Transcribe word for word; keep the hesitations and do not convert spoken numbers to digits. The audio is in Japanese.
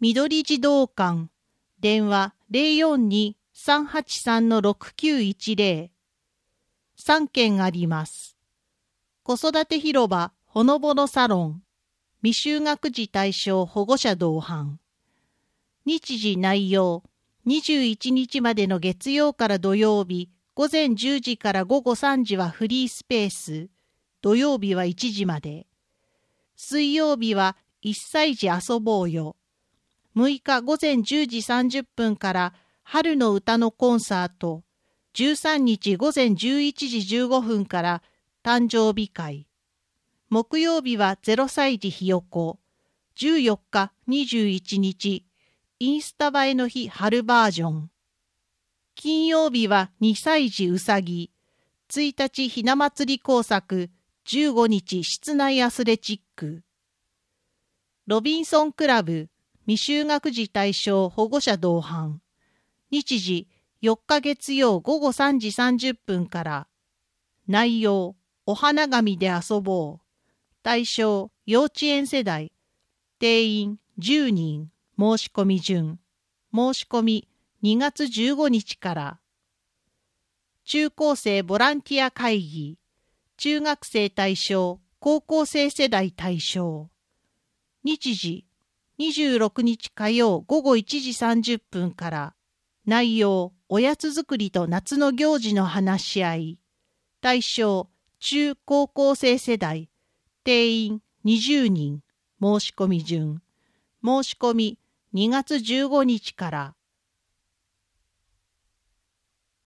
緑児童館、電話 ゼロよんに さんはちさん ろくきゅういちゼロ。さんけんあります。子育て広場ほのぼのサロン、未就学児対象保護者同伴。日時内容、にじゅういちにちまでの月曜から土曜日、午前じゅうじから午後さんじはフリースペース、土曜日はいちじまで。水曜日はいっさい児遊ぼうよ。むいか午前じゅうじさんじゅっぷんから春の歌のコンサート、じゅうさんにち午前じゅういちじじゅうごふんから誕生日会。木曜日はゼロさい児ひよこ、じゅうよっかにじゅういちにち、インスタ映えの日春バージョン。金曜日はにさい児うさぎ、ついたちひな祭り工作、じゅうごにち室内アスレチック。ロビンソンクラブ、未就学児対象保護者同伴。日時よっか月曜午後さんじさんじゅっぷんから。内容、お花紙で遊ぼう。対象、幼稚園世代。定員じゅうにん。申し込み順。申し込みにがつじゅうごにちから。中高生ボランティア会議。中学生対象、高校生世代対象。日時、にじゅうろくにち火曜午後いちじさんじゅっぷんから。内容、おやつ作りと夏の行事の話し合い。対象、中高校生世代。定員にじゅうにん。申し込み順。申し込みにがつじゅうごにちから。